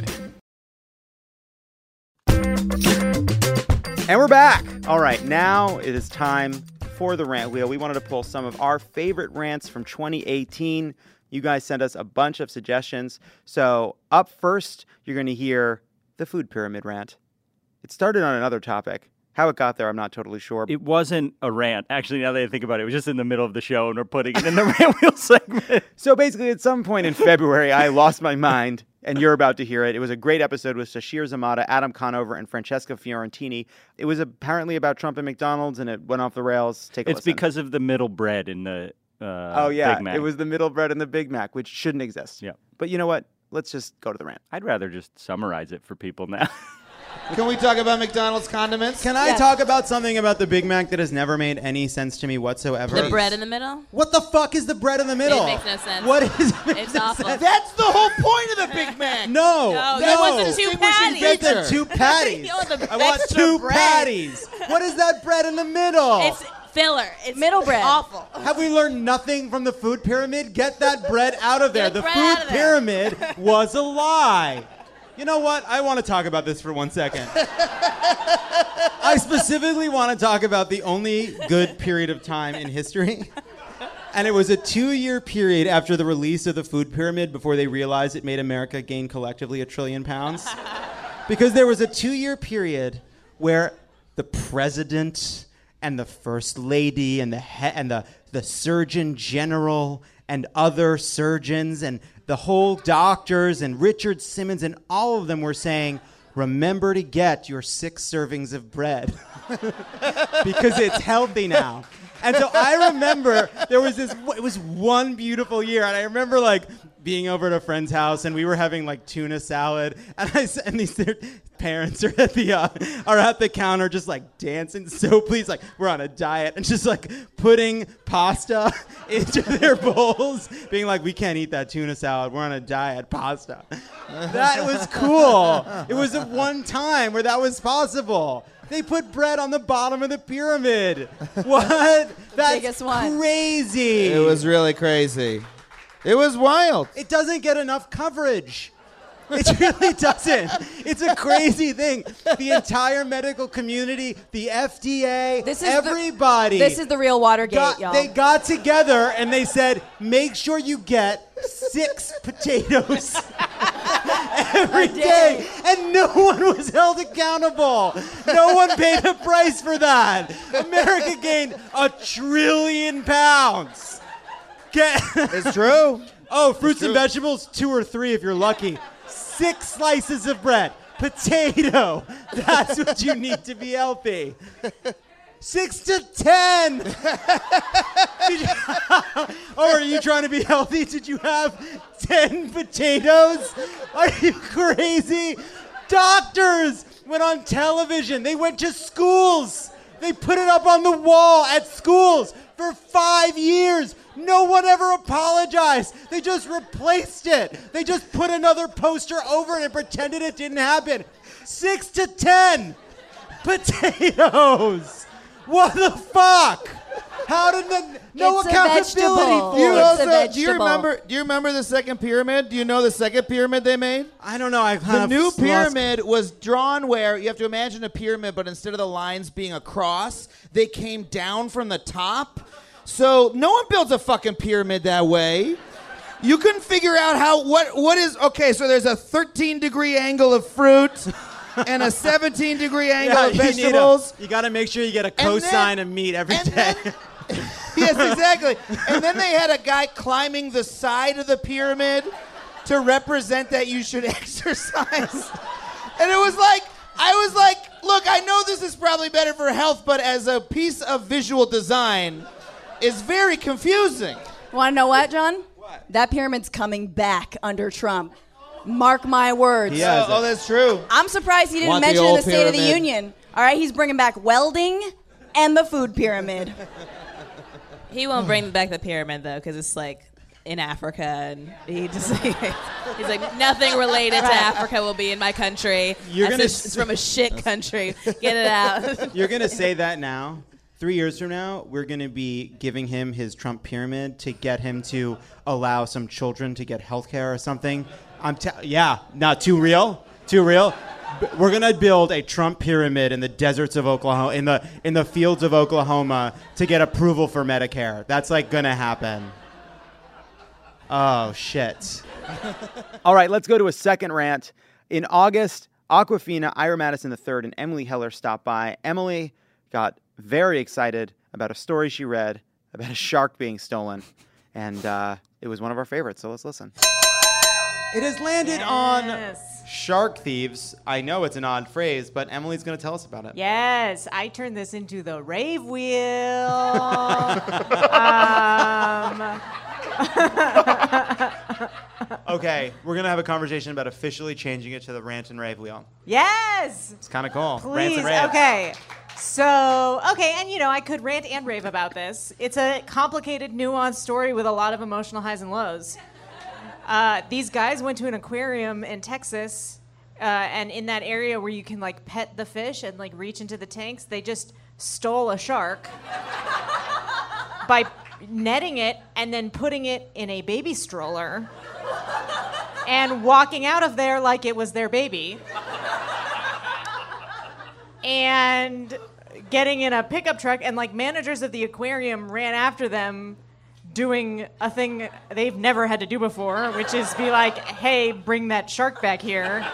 And we're back. All right, now it is time for the Rant Wheel. We wanted to pull some of our favorite rants from 2018. You guys sent us a bunch of suggestions. So up first, you're going to hear the food pyramid rant. It started on another topic. How it got there, I'm not totally sure. It wasn't a rant. Actually, now that I think about it, it was just in the middle of the show, and we're putting it in the Rant Wheel segment. So basically, at some point in February, I lost my mind, and you're about to hear it. It was a great episode with Sashir Zamata, Adam Conover, and Francesca Fiorentini. It was apparently about Trump and McDonald's, and it went off the rails. Take a It's listen. because of the middle bread in the Oh, yeah. Big Mac. It was the middle bread and the Big Mac, which shouldn't exist. Yeah. But you know what? Let's just go to the rant. I'd rather just summarize it for people now. Can we talk about McDonald's condiments? Can I talk about something about the Big Mac that has never made any sense to me whatsoever? The bread in the middle? What the fuck is the bread in the middle? It makes no sense. What is It's awful. That's the whole point of the Big Mac. No, it was the two patties. Get the two patties. You want the I want extra two bread. patties. What is that bread in the middle? It's filler. It's middle bread. Awful. Have we learned nothing from the food pyramid? Get that bread out of there. Get The bread food out of there. pyramid was a lie. You know what? I want to talk about this for 1 second. I specifically want to talk about the only good period of time in history. And it was a 2-year period after the release of the food pyramid before they realized it made America gain collectively £1 trillion. Because there was a 2-year period where the president and the first lady and the surgeon general and other surgeons and the whole doctors and Richard Simmons and all of them were saying, remember to get your 6 servings of bread because it's healthy now. And so I remember it was one beautiful year, and I remember like being over at a friend's house, and we were having like tuna salad, and these parents are at the counter just like dancing, so pleased, like we're on a diet, and just like putting pasta into their bowls, being like, we can't eat that tuna salad, we're on a diet, pasta. That was cool. It was at one time where that was possible. They put bread on the bottom of the pyramid. What? That's Biggest one. crazy. It was really crazy. It was wild. It doesn't get enough coverage. It really doesn't. It's a crazy thing. The entire medical community, the FDA, everybody. This is the real Watergate, y'all. They got together and they said, make sure you get 6 potatoes every day. And no one was held accountable. No one paid a price for that. America gained £1 trillion. It's true. Oh, fruits and vegetables, 2 or 3 if you're lucky. 6 slices of bread, potato. That's what you need to be healthy. 6 to 10. Are you trying to be healthy? Did you have 10 potatoes? Are you crazy? Doctors went on television. They went to schools. They put it up on the wall at schools for 5 years. No one ever apologized. They just replaced it. They just put another poster over it and pretended it didn't happen. 6 to 10 potatoes. What the fuck? How did no It's a accountability? vegetable. Do you remember the second pyramid? Do you know the second pyramid they made? I don't know. The new pyramid was drawn where you have to imagine a pyramid, but instead of the lines being across, they came down from the top. So no one builds a fucking pyramid that way. You couldn't figure out what is okay. So there's a 13-degree angle of fruit and a 17-degree angle of vegetables. You got to make sure you get a cosine of meat every day. Yes, exactly. And then they had a guy climbing the side of the pyramid to represent that you should exercise. And it was like, I was like, look, I know this is probably better for health, but as a piece of visual design, it's very confusing. Want to know what, John? What? That pyramid's coming back under Trump. Mark my words. Oh, that's true. I'm surprised he didn't mention it in the State of the Union. All right, he's bringing back welding and the food pyramid. He won't bring back the pyramid, though, because it's like in Africa, and he just he's like, nothing related to Africa will be in my country. It's from a shit country. Get it out. You're going to say that now. 3 years from now, we're going to be giving him his Trump pyramid to get him to allow some children to get health care or something. Not too real. Too real. We're going to build a Trump pyramid in the deserts of Oklahoma, in the fields of Oklahoma, to get approval for Medicare. That's like going to happen. Oh, shit. All right, let's go to a second rant. In August, Awkwafina, Ira Madison III, and Emily Heller stopped by. Emily got very excited about a story she read about a shark being stolen, and it was one of our favorites, so let's listen. It has landed on shark thieves. I know it's an odd phrase, but Emily's going to tell us about it. Yes, I turned this into the rave wheel. Okay, we're going to have a conversation about officially changing it to the rant and rave wheel. Yes. It's kind of cool. Please. Rants and raves. Okay. So, and I could rant and rave about this. It's a complicated, nuanced story with a lot of emotional highs and lows. These guys went to an aquarium in Texas, and in that area where you can pet the fish and reach into the tanks, they just stole a shark by netting it and then putting it in a baby stroller and walking out of there like it was their baby. And getting in a pickup truck, and managers of the aquarium ran after them doing a thing they've never had to do before, which is be like, hey, bring that shark back here.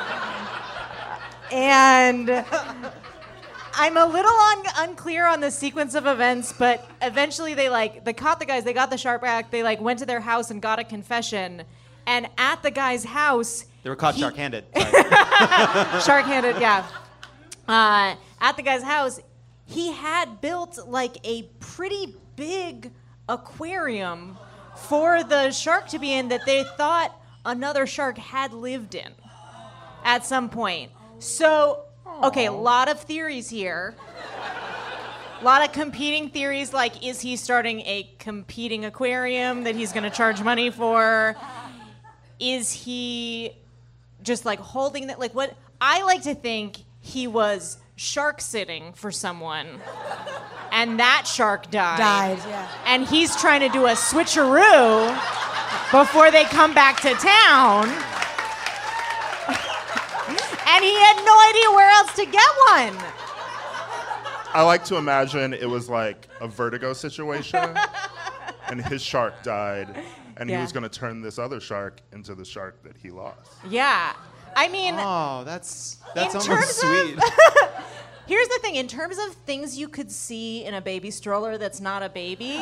And I'm a little unclear on the sequence of events, but eventually they caught the guys, they got the shark back, they went to their house and got a confession. And at the guy's house, they were caught shark-handed. Shark-handed, yeah. At the guy's house, he had built a pretty big aquarium for the shark to be in that they thought another shark had lived in at some point. So, okay, a lot of theories here. A lot of competing theories, is he starting a competing aquarium that he's going to charge money for? Is he just holding that? What I like to think he was shark sitting for someone, and that shark died. Yeah. And he's trying to do a switcheroo before they come back to town. And he had no idea where else to get one. I like to imagine it was like a Vertigo situation, and his shark died, and he Yeah. was going to turn this other shark into the shark that he lost. Yeah. I mean, Oh, that's in almost terms sweet. here's the thing. In terms of things you could see in a baby stroller that's not a baby,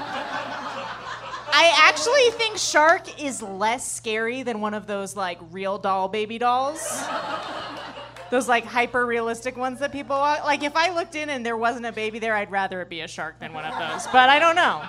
I actually think Shark is less scary than one of those like real doll baby dolls. Those like hyper realistic ones that people want. Like if I looked in and there wasn't a baby there, I'd rather it be a shark than one of those. But I don't know.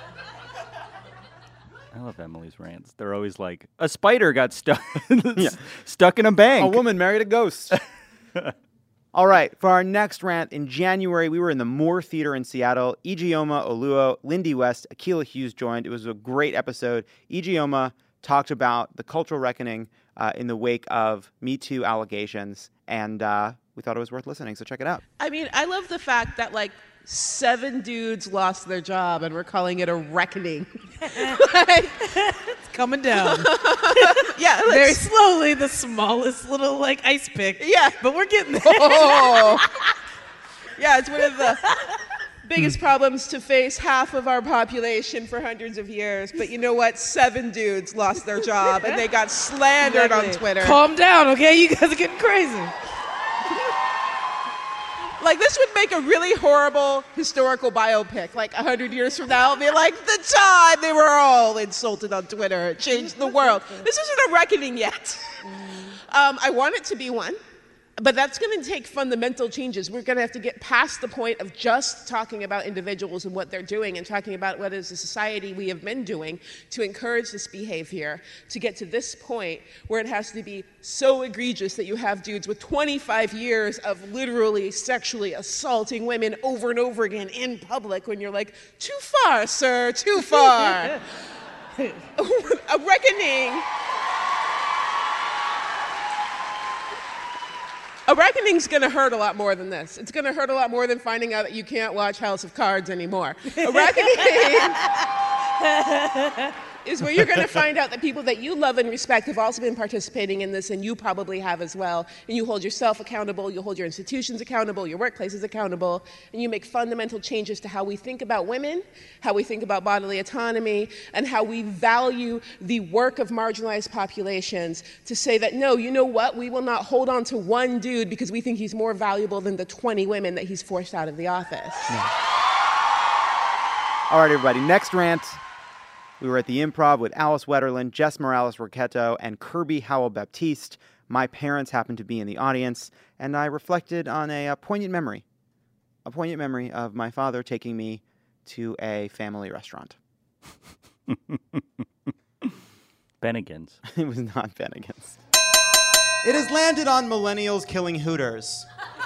I love Emily's rants. They're always like, a spider got stuck stuck in a bank. A woman married a ghost. All right, for our next rant, in January, we were in the Moore Theater in Seattle. Ijeoma Oluo, Lindy West, Akilah Hughes joined. It was a great episode. Ijeoma talked about the cultural reckoning in the wake of Me Too allegations, and we thought it was worth listening, so check it out. I mean, I love the fact that, like, 7 dudes lost their job and we're calling it a reckoning. It's coming down. Yeah, like, very slowly, the smallest little like ice pick. Yeah, but we're getting there. Oh. Yeah, it's one of the biggest problems to face half of our population for hundreds of years. But you know what? 7 dudes lost their job and they got slandered on Twitter. Calm down, okay? You guys are getting crazy. Like, this would make a really horrible historical biopic. Like, 100 years from now, it'll be like, the time they were all insulted on Twitter. It changed the world. This isn't a reckoning yet. I want it to be one. But that's going to take fundamental changes. We're going to have to get past the point of just talking about individuals and what they're doing and talking about what as a society we have been doing to encourage this behavior to get to this point where it has to be so egregious that you have dudes with 25 years of literally sexually assaulting women over and over again in public when you're like, too far, sir, too far. A reckoning. A reckoning's gonna hurt a lot more than this. It's gonna hurt a lot more than finding out that you can't watch House of Cards anymore. A reckoning is where you're gonna find out that people that you love and respect have also been participating in this, and you probably have as well. And you hold yourself accountable, you hold your institutions accountable, your workplaces accountable, and you make fundamental changes to how we think about women, how we think about bodily autonomy, and how we value the work of marginalized populations to say that, no, you know what? We will not hold on to one dude because we think he's more valuable than the 20 women that he's forced out of the office. Yeah. All right, everybody, next rant. We were at the Improv with Alice Wetterland, Jess Morales-Roquetto, and Kirby Howell-Baptiste. My parents happened to be in the audience, and I reflected on a poignant memory of my father taking me to a family restaurant. Bennigan's. It was not Bennigan's. It has landed on millennials killing Hooters.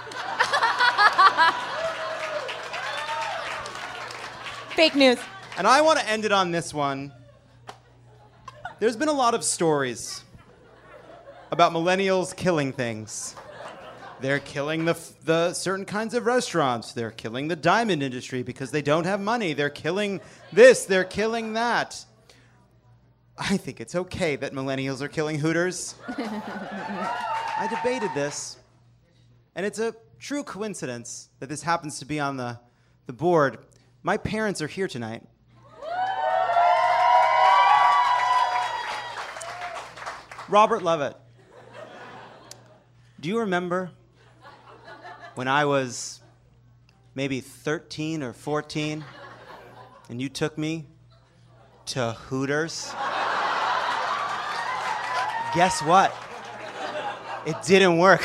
Fake news. And I want to end it on this one. There's been a lot of stories about millennials killing things. They're killing the certain kinds of restaurants. They're killing the diamond industry because they don't have money. They're killing this. They're killing that. I think it's okay that millennials are killing Hooters. I debated this, and it's a true coincidence that this happens to be on the board. My parents are here tonight. Robert Lovett, do you remember when I was maybe 13 or 14 and you took me to Hooters? Guess what? It didn't work.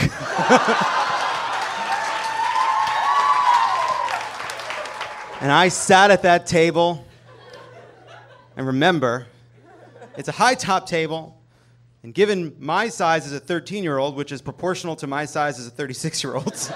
And I sat at that table, and remember, it's a high top table. And given my size as a 13-year-old, which is proportional to my size as a 36-year-old,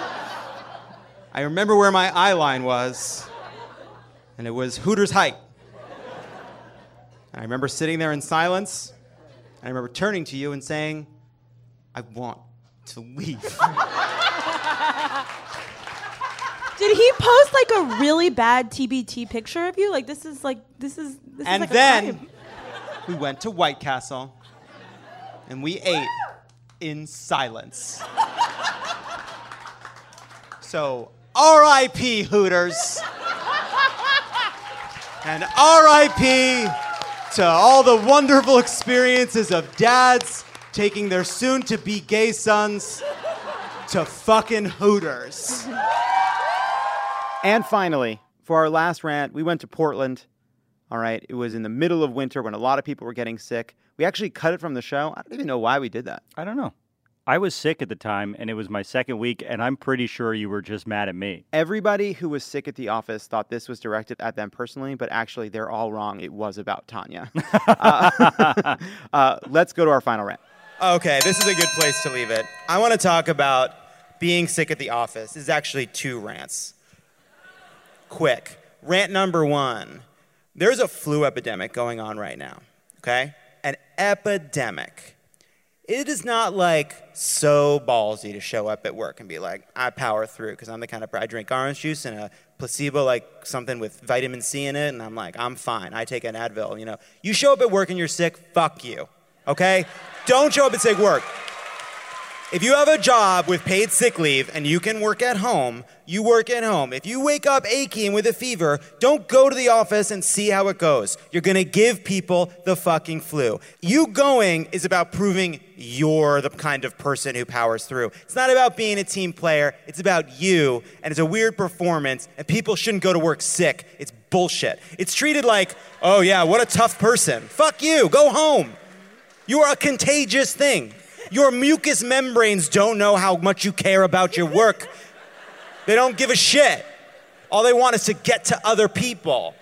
I remember where my eye line was, and it was Hooters height. And I remember sitting there in silence, and I remember turning to you and saying, I want to leave. Did he post like a really bad TBT picture of you? Like this is And like then a crime. we went to White Castle and we ate in silence. So, R.I.P. Hooters. And R.I.P. to all the wonderful experiences of dads taking their soon-to-be gay sons to fucking Hooters. And finally, for our last rant, we went to Portland. All right, it was in the middle of winter when a lot of people were getting sick. We actually cut it from the show. I don't even know why we did that. I don't know. I was sick at the time, and it was my second week, and I'm pretty sure you were just mad at me. Everybody who was sick at the office thought this was directed at them personally, but actually they're all wrong. It was about Tanya. Let's go to our final rant. Okay, this is a good place to leave it. I want to talk about being sick at the office. This is actually 2 rants. Quick. Rant number 1. There's a flu epidemic going on right now, okay? An epidemic. It is not like so ballsy to show up at work and be like, I power through because I'm the kind of I drink orange juice and a placebo, like something with vitamin C in it, and I'm like, I'm fine. I take an Advil, you know. You show up at work and you're sick, fuck you, okay? Don't show up at sick work. If you have a job with paid sick leave and you can work at home, you work at home. If you wake up achy and with a fever, don't go to the office and see how it goes. You're gonna give people the fucking flu. You going is about proving you're the kind of person who powers through. It's not about being a team player, it's about you, and it's a weird performance, and people shouldn't go to work sick. It's bullshit. It's treated like, oh yeah, what a tough person. Fuck you, go home. You are a contagious thing. Your mucous membranes don't know how much you care about your work. They don't give a shit. All they want is to get to other people.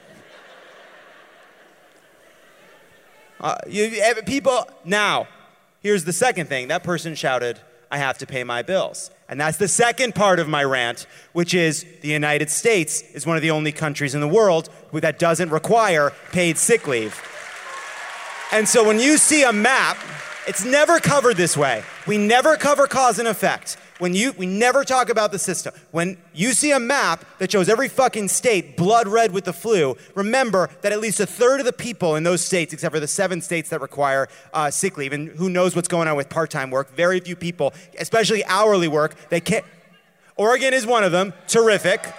Now, here's the second thing. That person shouted, I have to pay my bills. And that's the second part of my rant, which is the United States is one of the only countries in the world that doesn't require paid sick leave. And so when you see a map, it's never covered this way. We never cover cause and effect. We never talk about the system. When you see a map that shows every fucking state blood red with the flu, remember that at least a third of the people in those states, except for the 7 states that require sick leave, and who knows what's going on with part-time work, very few people, especially hourly work, they can't. Oregon is one of them. Terrific.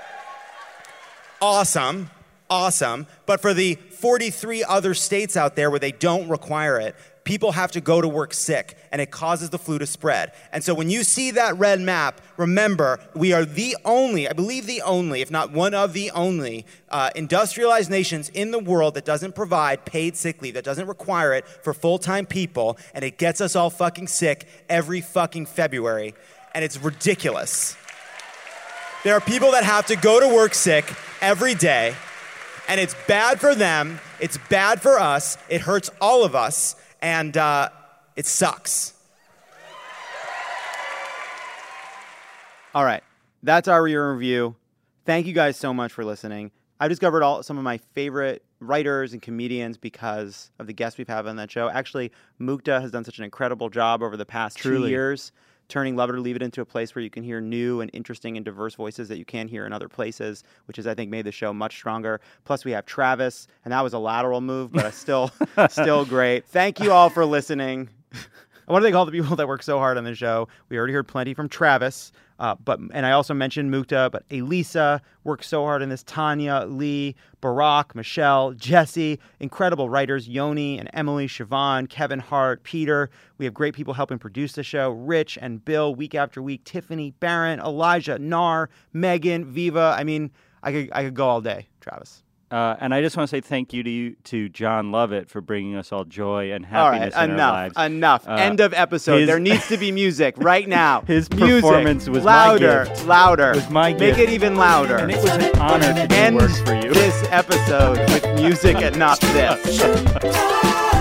Awesome. But for the 43 other states out there where they don't require it, people have to go to work sick, and it causes the flu to spread. And so when you see that red map, remember, we are the only, I believe the only, if not one of the only, industrialized nations in the world that doesn't provide paid sick leave, that doesn't require it for full-time people, and it gets us all fucking sick every fucking February, and it's ridiculous. There are people that have to go to work sick every day, and it's bad for them, it's bad for us, it hurts all of us, and it sucks. All right, that's our year in review. Thank you guys so much for listening. I discovered some of my favorite writers and comedians because of the guests we've had on that show. Actually, Mukta has done such an incredible job over the past 2 years, turning Love It or Leave It into a place where you can hear new and interesting and diverse voices that you can't hear in other places, which has, I think, made the show much stronger. Plus, we have Travis, and that was a lateral move, but still great. Thank you all for listening. I want to thank all the people that work so hard on the show. We already heard plenty from Travis, and I also mentioned Mukta, but Elisa worked so hard in this. Tanya, Lee, Barack, Michelle, Jesse, incredible writers, Yoni and Emily, Siobhan, Kevin Hart, Peter. We have great people helping produce the show, Rich and Bill, week after week, Tiffany, Barron, Elijah, Nar, Megan, Viva. I mean, I could go all day, Travis. And I just want to say thank you to John Lovett for bringing us all joy and happiness in our lives. Enough. End of episode. There needs to be music right now. His performance was louder, my gift. Louder. It was my gift. Make it even louder. And it was an honor to do work for you. This episode with music and not this.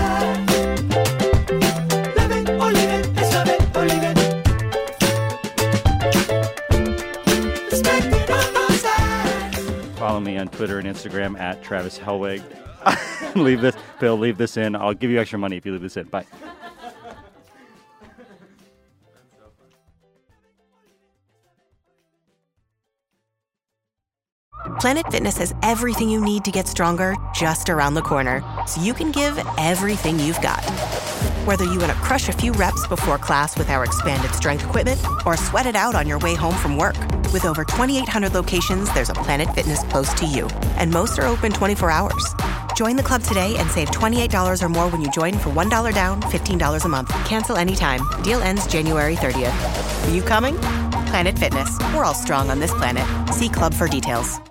Follow me on Twitter and Instagram at Travis Hellwig. Bill, leave this in. I'll give you extra money if you leave this in. Bye. Planet Fitness has everything you need to get stronger just around the corner, so you can give everything you've got. Whether you want to crush a few reps before class with our expanded strength equipment or sweat it out on your way home from work, with over 2,800 locations, there's a Planet Fitness close to you, and most are open 24 hours. Join the club today and save $28 or more when you join for $1 down, $15 a month. Cancel anytime. Deal ends January 30th. Are you coming? Planet Fitness. We're all strong on this planet. See club for details.